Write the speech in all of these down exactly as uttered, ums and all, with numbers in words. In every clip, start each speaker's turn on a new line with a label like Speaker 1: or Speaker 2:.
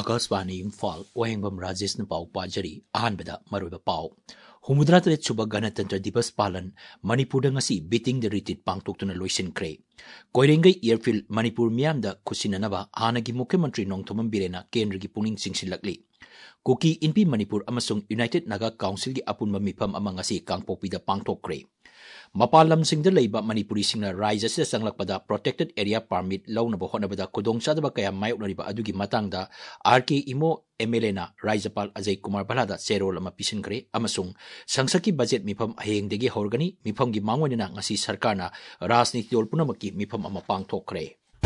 Speaker 1: आकाशवाणी इम्फाल ओहेंगबम राजेश न पाउ पाजरी अहानबदा मरोइबा पाउ हुमुद्रा तरेत सुबा गणतंत्र दिवस पालन Manipur ngasi beating the retreat पांगथोक्तुना लोइसिनख्रे कोइरेंगै एयरफील्ड मणिपुर मियामदा खुसिननबा हानगी मुख्यमंत्री नोंथोमम बिरेना केंद्र की पुनिंग सिंगसिलकली कुकी इनपी मणिपुर अमसुंग यूनाइटेड नागा काउंसिल की अपुनबा मिफम अमा ngasi कांगपोकपीदा पांगथोक्ख्रे मपालम सिंह लेबा मणिपुरी सिंह राज्य से संगलकपदा प्रोटेक्टेड एरिया परमिट लौनब होनबदा खुदोंचादबा कया मायोक्नरिबा अदुगी मतंगदा आरके इमो एमएलए ना राज्यपाल अजय कुमार भलादा चेरोल अमा पिसिनख्रे अमसुंग संसद की बजेट मिफम हयेंगदेगी हौरगनी मिफम की मांगोनिना ngasi सरकारना राजनीति दल पुनमकी मिफम अमा पांगथोक्ख्रे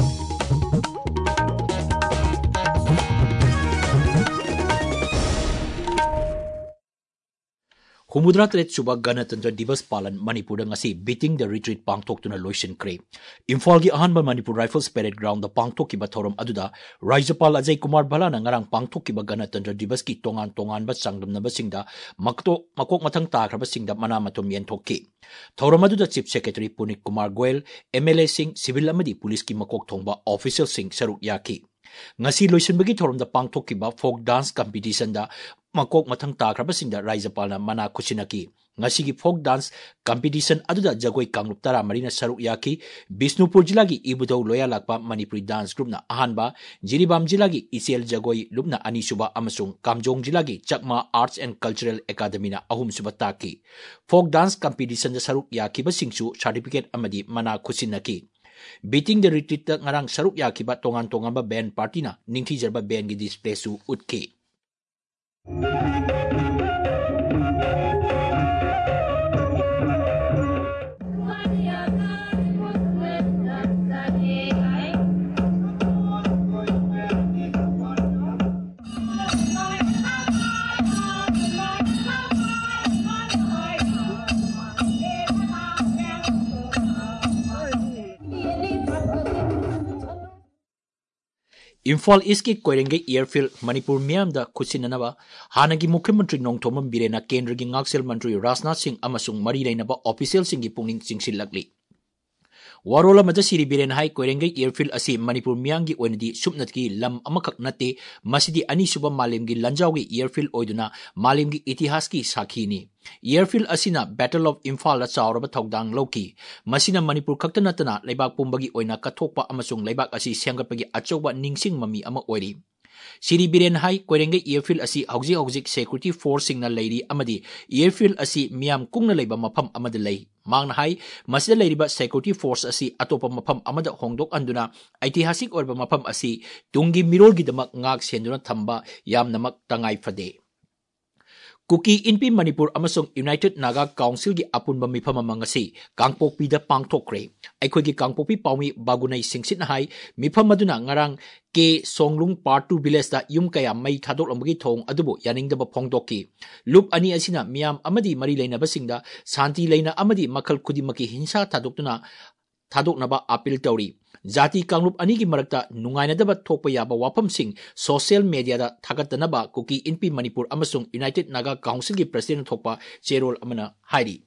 Speaker 1: हुमुद्रा तरेत सुबा गणतंत्र दिवस पालन Manipur ngasi beating the retreat पांगथोक्तुना लोइसिनख्रे इम्फाल की अहानबा मणिपुर राइफल्स परेड ग्राउंड पांगथोक्किबा थौरम अदुदा राज्यपाल अजय कुमार भलाना ngarang पांगथोक्किबा गणतंत्र दिवस की तोंगान तोंगानबा चांगदमनबसिंगदा मकतो मकोक मथंग ताख्रबसिंगदा मना मथुम येंथोक्की थौरम अदुदा chief secretary Punit Kumar Goyal MLA सिंह सिविल अमदी पुलिस की मकोक थोंबा ऑफिशियल सिंह सरुक याकी ngasi loisinbagi thoromda pangthokkiba folk dance competition da makok mathang takrabasingda राज्यपालना मना खुसिनकी ngasi की folk dance competition aduda jagoi kanglup tara marina saruk yaki Bishnupur जिला की इबुदौ लोया लाकपा मणिपुरी डांस ग्रुप ना अहानबा जिरीबाम जिला की इसेल जगोई लुपना अनीसुबा अमसुंग कामजोंग जिला की Chakma arts and cultural academy ना अहुमसुबा ताकी folk dance competition da saruk yakiba singsu certificate amadi mana खुसिनकी beating the retreat ngarang saruk yakiba tongan tongamba band party na ningthi jarba band gi display su utki Imphal east की Koirengei airfield Manipur मियामदा खुसिननबा हानगी मुख्यमंत्री नोंथोमम बिरेना केंद्र की ngaksil मंत्री राजनाथ सिंह अमसुंग मरी लेनबा ऑफिशियल सिंह की पुनिंग सिंगसिलकली वारोला मद सिरी बिरेन हाई कोइरेंगे एयरफील्ड असि मणिपुर मियांगी ओइनदी सुपनत की लम अमखक नते मसिदी अनी सुबा मालेम की लंजावगी एयरफील्ड ओइदुना मालेम की इतिहास की साखीनी एयरफील्ड असिना बैटल ऑफ इम्फाल दा चावरबा थौदांग लौकी मसिना मणिपुर खक्त नतना लेबाक पुंबगी ओइना कथोकपा अमसुंग लेबाक असि सेंगपगी अचौबा निंगसिंग ममी अमा ओइरी सिरी बिरेन हाई कोइरेंगे एयरफील्ड असि हौजी हौजिक सिक्योरिटी फोर्स सिंगना लैरी अमदी एयरफील्ड असि मियाम कुंगना लैबा मफम अमद लै मांगना हाई मसिदा लैरिबा सिक्योरिटी फोर्स असि अतोपा मफम अमद होंगदोक अंदुना ऐतिहासिक ओइबा मफम असि तुंगी मिरोलगिदमक ngak सेंदुना थंबा यामनमक तंगाई फदे कुकी इनपी मणिपुर अमसुंग यूनाइटेड नागा काउंसिल की अपुनबा मिफम मंगसी कांगपोकपीदा पांगथोक्ख्रे अखोगी कांगपोकपी पाउमी बागुनै सिंगसित हाई मिफम मदुना ngarang के सोंगलुंग पार्ट टू विलेज दा युम कया मई थादोकलमगी थोंग अदुबो यानिंगदबा फोंगदोक्की लुप अनि असिना मियाम अमदी मरी लेनबसिंगदा शांति लेना अमदी मखल खुदिमकी हिंसा थादोक्तुना थादोकनबा अपील तौरी जाति कांगलुप अनि की मरकता नुंगाइनदबा थोकपा याबा वाफम सिंह सोशल मीडिया दा थागतनबा कुकी इनपी मणिपुर अमसुंग यूनाइटेड नागा काउंसिल की प्रेसिडेंट थोकपा चेरोल अमना हाइरी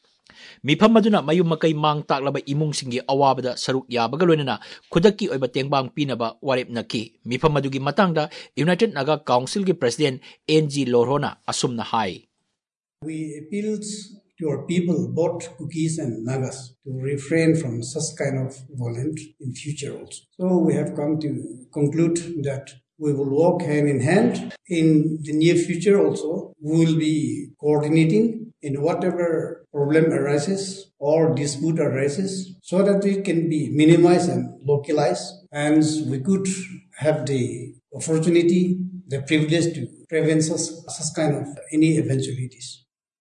Speaker 1: मिफम मदुना मयु मकई मांग ताकलबा इमुंग सिंगी अवाबदा सरुक याबगा लोइनना खुदक्की ओइबा तेंगबांग पिनबा वारेप नकी मिफम मदुगी मतंगदा यूनाइटेड नागा काउंसिल की प्रेसिडेंट एनजी लोरोना असुमना हाई
Speaker 2: We appealed to our people, both Kukis and Nagas, to refrain from such kind of violence in future also. So we have come to conclude that we will work hand in hand. In the near future also, we will be coordinating in whatever problem arises or dispute arises so that it can be minimized and localized, and we could have the opportunity, the privilege to prevent such, such kind of any eventualities.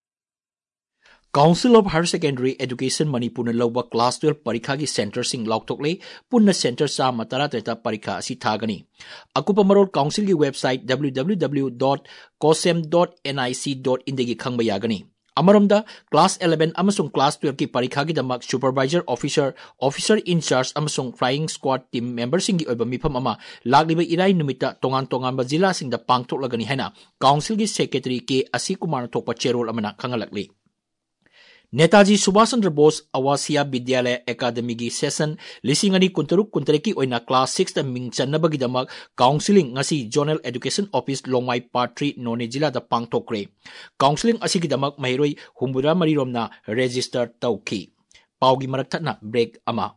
Speaker 1: Council of Higher Secondary Education Manipur na lawba class twelve parikha ki center sing laukthokle punna center sa matara treta parikha asi thagani akupa marol council ki website w w w dot cosem dot nic dot in degi khangba yagani amaromda class eleven amasung class twelve ki parikha ki damak supervisor officer officer in charge amasung flying squad team member sing ki oiba mifam ama lagliba irai numita tongan tongan ba jila sing da pangthoklagani haina council ki secretary ke asi kumar thokpa cherol amana khangalakli Netaji Subhash Chandra Bose आवासीय विद्यालय academy की session लिसिंग अनि कुंतरुक कुंतरे की ओइना class six ता मिंग चन्नबगिदमक counselling ngasi zonal education office Longmai part three नोने जिला दा पांगथोक्रे काउंसिलिंग असिगिदमक महिरोई हुंबुरा मरिरोमना रजिस्टर तौखी पाउगी मरक थना ब्रेक अमा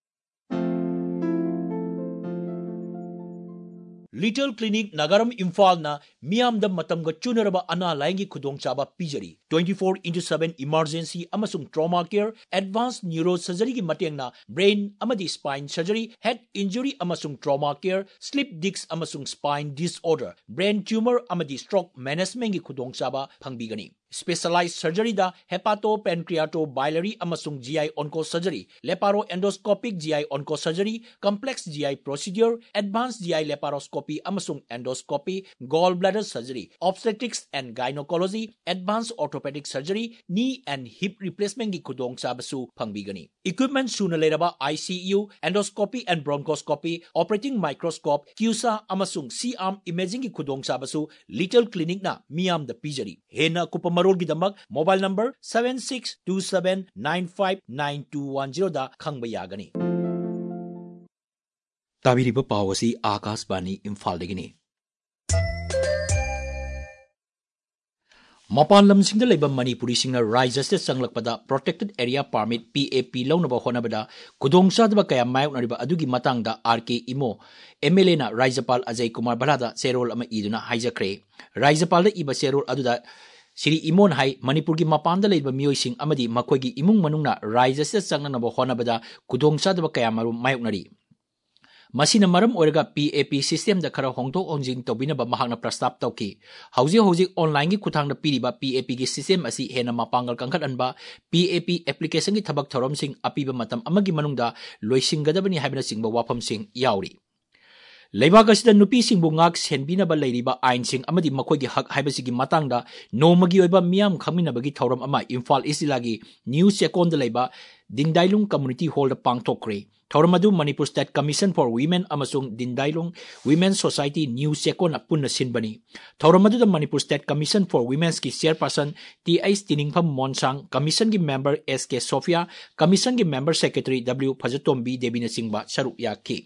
Speaker 1: लिटिल क्लिनिक नगरम इम्फाल ना मियाम द मतम ग चुनरबा अना लाइंगी खुदोंग चाबा पिजरी twenty-four into seven इमरजेंसी अमसुंग trauma care advance neuro surgery की मटेंग ना ब्रेन अमदी स्पाइन सर्जरी हेड इंजुरी अमसुंग ट्रॉमा केयर स्लिप डिस्क अमसुंग स्पाइन डिसऑर्डर ब्रेन ट्यूमर अमदी स्ट्रोक मैनेजमेंट की खुदोंग चाबा फंगबीगनी स्पेशलाइज्ड सर्जरी दा हेपाटो पेनक्रियाटो बाइलरी अमसुंग GI onco surgery laparo endoscopic GI onco surgery complex GI procedure advance GI laparoscopy अमसुंग endoscopy gall bladder surgery obstetrics and gynaecology advance orthopaedic surgery knee and hip replacement की खुदोंग चाबसु फंगबीगनी equipment सुन लेरबा ICU endoscopy and bronchoscopy operating microscope CUSA अमसुंग C arm imaging की खुदोंग चाबसु लिटिल क्लिनिक ना मियाम द पिजरी हेना कुपम की दमक mobile number seven six two seven nine five nine two one zero दा खंगबा यागनी ताबिरिबा पावसी आकाशवाणी इम्फाल दगिनी मपान लमसिंग द लेबा मणिपुरी सिंग राज्य से संगलकपदा protected area permit P A P लौनबा होनबदा खुदोंसादबा कया मायोनरिबा अदुगी मतंगदा R K emo M L A ना राज्यपाल अजय कुमार बरादा सेरोल अमा इदुना हाइजख्रे राज्यपाल द इबा सेरोल अदुदा श्री इमोन हाई मणिपुर की मपान लेब मियोइसिंग अमदी मखोगी इमुंग मनुंगना राज्य से संगनब होनबदा खुदोंसादब कया मरुम मायोकनरी मसीना मरम ओरगा P A P सिस्टम द खरा होंगथोक होंजिंग तौबिनबा महांगना प्रस्ताव तौकी हौजी हौजी ऑनलाइन की खुथांगदा पीरिबा P A P की सिस्टम असी हेना मापांगल कंखत अनबा P A P एप्लीकेशन की थबक थौरम सिंग अपीबा मतम अमगी मनुंगदा लोइसिंगदबनी हाइबना सिंगबा वाफम सिंग याउरी लेबाग असिदा नुपी सिंगबु ngak senbinaba leiriba ain sing amadi makhoi hak haibasigi matangda nomagi oiba miyam khangminabagi thoram ama Imphal East Lagi New Second leiba Dindailung Community Hall da pangthokre thoramadu Manipur State Commission for Women amasung Dindailung Women's Society New Second punna sinbani thoramadu da Manipur State Commission for Women's ki chairperson T H Tiningpham Monsang Commission ki member S K Sophia Commission ki member secretary W Phajatombi Debina Singba saru yakhi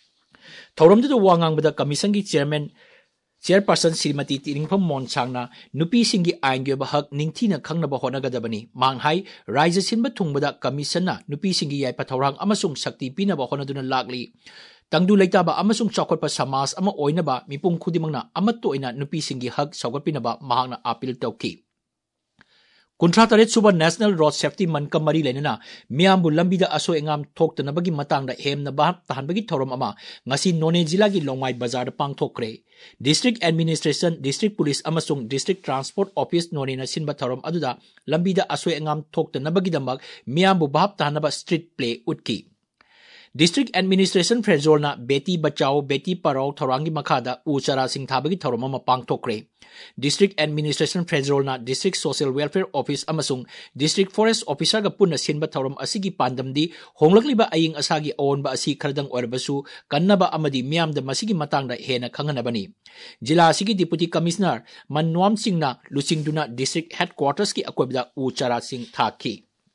Speaker 1: थौरमदु वांगांगबदा commission की chairman chairperson Shrimati तिरिंगफम मोनसांगना नुपी सिंगी आइनगे हक निंगथीना खंगनबा होनगदबनी मांगहाई राज्य सिनबा थुंगबदा कमीशनना नुपी सिंगी याइपा थौरांग अमसुंग शक्ति पीनबा होनदुना लागली तंगदु लेताबा अमसुंग चौखटपा समाज अमा ओइनबा मिपुंग खुदिमंगना अमत्तो ओइना नुपी सिंगी हक सौगटपिनबा महांगना अपील तौकी कुंट्रा तरेत सुबह नेशनल रोड सेफ्टी मनका मरी लेना मियामबु लंबीदा असो एंगाम थोक्तनबगी मतंगदा हेमना बाहर तहनबगी थौरम अमा ngasi नोने जिला की लोंगाई बाजार पांगथोक्रे डिस्ट्रिक्ट एडमिनिस्ट्रेशन डिस्ट्रिक्ट पुलिस अमसुंग डिस्ट्रिक्ट ट्रांसपोर्ट ऑफिस नोने न सिनबा थौरम अदुदा लंबीदा असो एंगाम थोक्तनबगी दमक मियामबु बाहर तहनबा स्ट्रीट प्ले उटकी डिस्ट्रिक्ट एडमिनिस्ट्रेशन फ्रेजोलना बेटी बचाओ बेटी पढ़ाओ थौरांगी मखादा उ चरा सिंग थाबगी थौरम अमा पांगथोक्रे डिस्ट्रिक्ट एडमिनिस्ट्रेशन फ्रेजोलना डिस्ट्रिक्ट सोशल वेलफेयर ऑफिस अमसुंग डिस्ट्रिक्ट फॉरेस्ट ऑफिसर गा पुन्ना सिनबा थौरम असिगी पांदमदी होंगलकलिबा अयिंग असागी ओनबा असि खरदंग ओरबसु कन्नबा अमदी मियामदा मसिगी मतंगदा हेना खंगनबनी जिला असिगी डिप्यूटी कमिश्नर मननोम सिंगना लुचिंगदुना डिस्ट्रिक्ट हेडक्वार्टर्स की अकोबदा उ चरा सिंग थाकी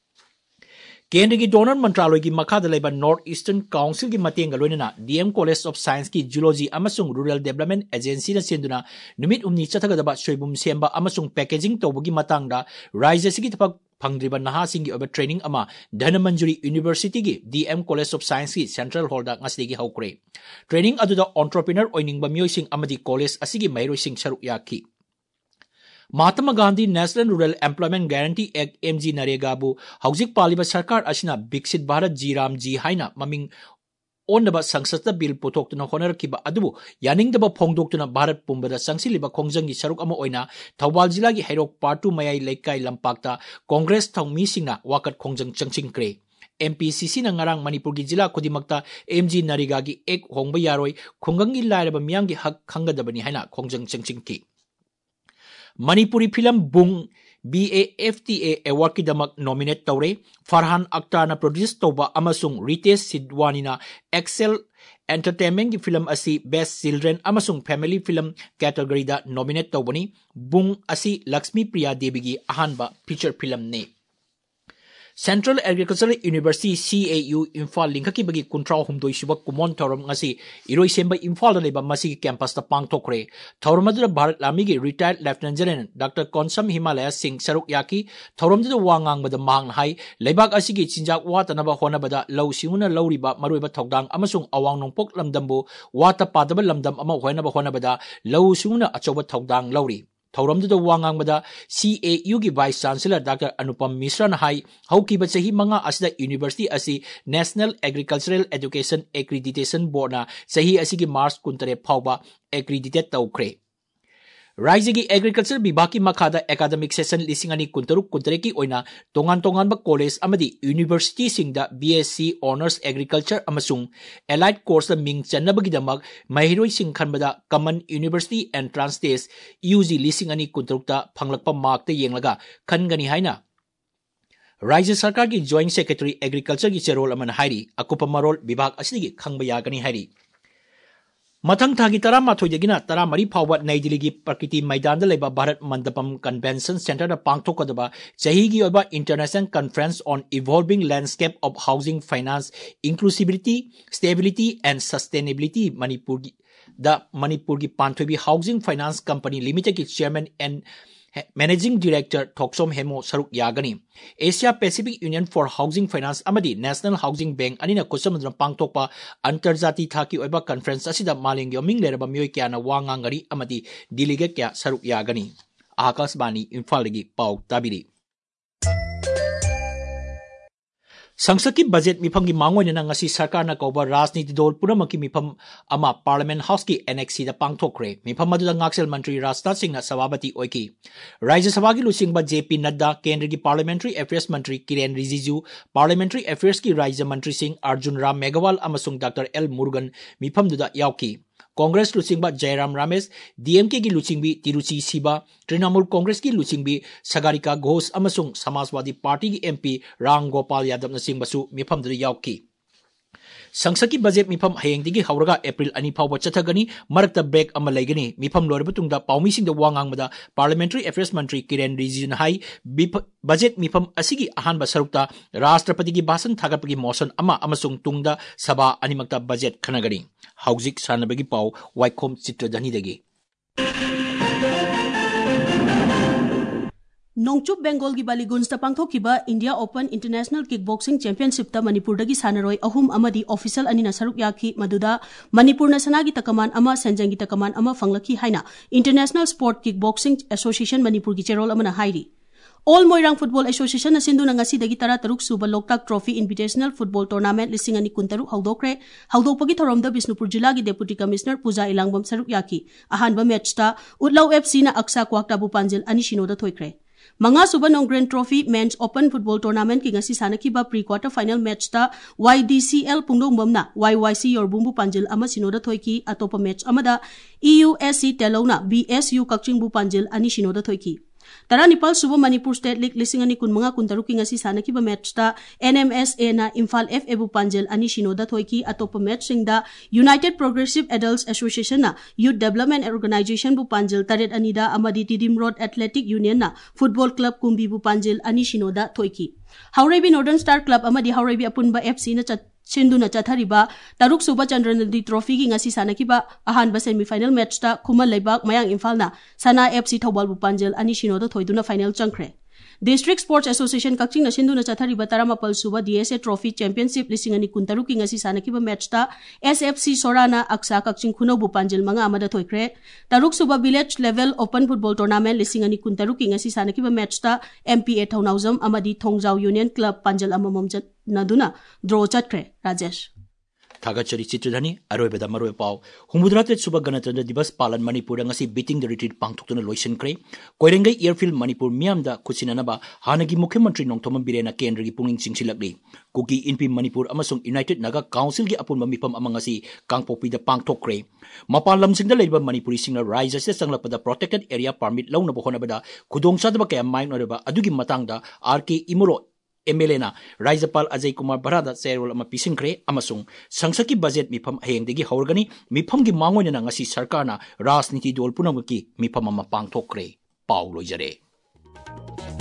Speaker 1: केंद्र की डोनर मंत्रालय की मखादा लेबा नॉर्थ ईस्टर्न काउंसिल की मतेंग लोइना डीएम कॉलेज ऑफ साइंस की जूलॉजी अमसुंग रूरल डेवलपमेंट एजेंसी न सेंदुना नुमित उमनी चथगदबा सोइबुम सेंबा अमसुंग पैकेजिंग तौबगी मतंगदा राज्य सिगी थपक फंगद्रिबा नहासिंगी ओबा ट्रेनिंग अमा धनमंजुरी यूनिवर्सिटी की डीएम कॉलेज ऑफ साइंस की सेंट्रल हॉल दा ngasiगी हौक्रे ट्रेनिंग अदुदा एंटरप्रेन्योर ओइनिंगबा मियोइसिंग अमदी कॉलेज असिगी मैरोइसिंग सरुक याखी Mahatma Gandhi national rural employment guarantee act M G नरेगाबू हौजिक पालिबा सरकार असिना विकसित भारत जी राम जी हाइना ममिंग ओनबा संसद बिल पुथोक्तुना होनरखिबा अदुबु यानिंगदबा फोंगदोक्तुना भारत पुंबदा संगसिलिबा खोंजंगी सरुक अमा ओइना थौबाल जिला की हैरोक पार्टू मयाई लेकाई लंपाक्ता Congress थौमीसिंगना वाकत खोंजंग चंगचिंगक्रे M P C C na ngarang Manipur gi jila खुदिमक्ता M G Nariga gi ek hongba yaroi khungangi lairaba miyam gi hak khangadabani haina khongjang changchingki Manipuri film Bung B A F T A award ki damak nominate tawre Farhan Akhtar na produce tawba amasung Ritesh Sidwani na Excel Entertainment ki film asi Best Children amasung Family Film category da nominate tawbani Bung asi Lakshmi Priya Devi gi ahanba feature film ne Central Agricultural University C A U Imphal lingkaki bagi kuntrau humdoi suba kumon thorum ngasi iroi semba Imphal leba masi campus ta pangthokre thorum adu Bharat Lami gi retired Lieutenant General Doctor Konsam Himalaya Singh Saruk Yaki thorum du wangang bada mang hai lebak asigi chinjak watana ba hona bada law siuna lawriba maroiba thokdang amasung awang nongpok lamdambu wata padaba lamdam ama hoina ba hona bada law siuna achoba thokdang lawri Thorum du wangang bada C A U gi Vice Chancellor Doctor Anupam Mishra na hai hauki ba chahi manga asida University asi National Agricultural Education Accreditation Board na chahi asigi March kuntare phawba accredited tawkre Raiji gi Agriculture Bibaki Makhada Academic Session lisingani kuntaruk kuntareki oina tongan tongan ba college amadi university singda B S c Honors Agriculture amasung allied course la ming chanabagi damak mahiroi sing khanbada Common University Entrance Test U G lisingani kuntarukta phanglakpa mark te yenglaga khangani haina Raiji Sarkar gi Joint Secretary Agriculture gi cherol aman hairi akupa marol bibak asigi khangba yagani hairi Matang thagi tara mathoi degina tara mari phawba Nai Delhi gi Prakriti Maidan da leba Bharat Mandapam Convention Center da pangthokadaba chahi gi oba International Conference on Evolving Landscape of Housing Finance Inclusivity Stability and Sustainability Manipur gi da Manipur gi Panthobi Housing Finance Company Limited gi Chairman and Managing Director Thoksom Hemo Saruk Yagani Asia Pacific Union for Housing Finance amadi National Housing Bank anina kusamudra pangthokpa antarjati thaki oiba conference asida maling yoming leraba miyoi kyana wangangari amadi delegate kya Saruk Yagani Akashbani Imphal gi pau tabiri Sangsaki budget mifam gi mangoi na ngasi sarkar na kauba rajniti dol punamaki mifam ama Parliament House ki Annex da pangthokre mifam madula ngaksel mantri Rajnath Singh na sababati oiki Rajya Sabha gi lusingba J P Nadda Kendra gi Parliamentary Affairs Mantri Kiren Rijiju Parliamentary Affairs ki Rajya Mantri Singh Arjun Ram Meghwal amasung Doctor L Murugan mifam duda yauki Congress Luchingba Jairam Ramesh, D M K gi Luchingbi Tiruchi Siba, Trinamool Congress gi Luchingbi Sagarika Ghosh amasung Samajwadi Party gi M P Ram Gopal Yadav na singbasu mifam dri yauki. Sangsaki budget mifam hayeng digi hauraga April ani phawba chathagani marakta break ama laigani mifam lorba tungda paumi singda wangang mada Parliamentary Affairs Mantri Kiren Rijiju hai budget mifam asigi ahanba sarukta Rashtrapati gi bhasan thagapagi motion ama amasung tungda sabha animakta budget khanagani Hauzik sanabagi pau Waikom Chitradhani dagi
Speaker 3: Nongchup Bengal gi Baligunj ta pangthokiba India Open International Kickboxing Championship ta Manipur dagi sanaroi ahum amadi official anina saruk yaki maduda Manipur na sanagi takaman ama sanjangi takaman ama fanglaki haina International Sport Kickboxing Association Manipur gi cherol amana hairi All Moirang Football Association na sindu na ngasi dagi tara taruk suba Loktak Trophy Invitational Football Tournament lising ani kuntaruk haudokre haudokpagi thoramda Bisnupur Jilla gi Deputy Commissioner Puja Ilangbam saruk yaki ahanba match ta Utlaw F C na Aksa Kwakta Bupanjil ani shinoda thoikre Manga suba nong Grand Trophy Men's Open Football Tournament ki ngasi sanakiba pre-quarter final match ta Y D C L pungdongbamna Y Y C Yorbumbu Panjil ama sinoda thoiki atopa match amada E U S C Telona B S U Kakchingbu Panjil ani shinoda thoiki Tara Nipal suba Manipur State League lising ani kun mga kuntaruki ngasi sanakiba match ta N M S A na Imphal F Ebu Panjil ani shinoda thoiki atopa match singda United Progressive Adults Association na Youth Development Organization bu Panjil taret anida amadi Tidim Road Athletic Union na Football Club Kumbi bu Panjil ani shinoda thoiki Haurebi Northern Star Club amadi Haurebi Apunba F C na chat Sindu na chathariba Taruk Suba Chandranadi Trophy gi ngasi sanakiba ahanba semi final match ta Kumal Leibak Mayang Imphal na Sana F C Thobal bu Panjil ani shinoda thoiduna final changkre District Sports Association Kakching na sindu na chathariba taramapal suba D S A Trophy Championship lising ani kuntaruk ki ngasi sanakiba match ta S F C Sorana Aksa Kakching Khunau bu Panjil manga amada thoikre Taruk Suba Village Level Open Football Tournament lising ani kuntaruk ki ngasi sanakiba match ta M P A Thaunauzam amadi Thongjau Union Club Panjil amamom chat naduna draw chatkre Rajesh
Speaker 1: Thagachari Chitradhani Aroibeda Maroi Pau Humudratret Suba Ganatandra Divas Palan Manipur ngasi beating the retreat pangthokna loisan kre Koirengai Airfield Manipur miamda khusinanaba hanagi Mukhyamantri Nongthom Birena Kendra gi pungning singsilakli Kuki Inpi Manipur amasung United Naga Council gi apunba mipam amangasi Kangpopi da pangthokre Mapan lamsingda leiba Manipuri singna rise se sanglakpada protected area permit launa bohonabada khudongsadaba kaya main oraba adugi matangda R K Imuro M L A na Rajapal Ajay Kumar Barada Serol ama pisingkre amasung sangsaki budget mifam hayengdegi haurgani mifam gi mangoy na ngasi sarkar na rajniti dol punamaki mifam ama pangthokre Paulo Jare